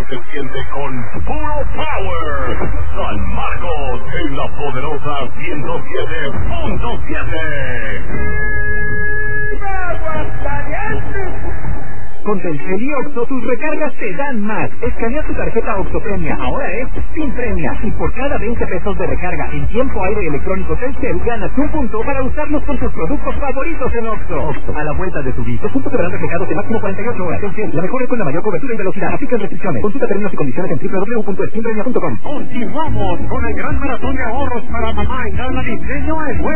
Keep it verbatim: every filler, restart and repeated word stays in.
se siente con puro power. San Marcos en la poderosa ciento siete punto siete. Con Telcel y Oxo, tus recargas te dan más. Escanea tu tarjeta Oxo Premia, ahora es sin premia. Y por cada veinte pesos de recarga en tiempo aire electrónico Telcel, ganas un punto para usarlos con tus productos favoritos en Oxo. Oxo, a la vuelta de tu vida. Los puntos serán reflejados en máximo cuarenta y ocho horas. Telcel, la mejor red con la mayor cobertura y velocidad. Aplican restricciones. Consulta términos y condiciones en doble u doble u doble u punto esquinpremia punto com. Continuamos con el gran maratón de ahorros para mamá en cada diseño en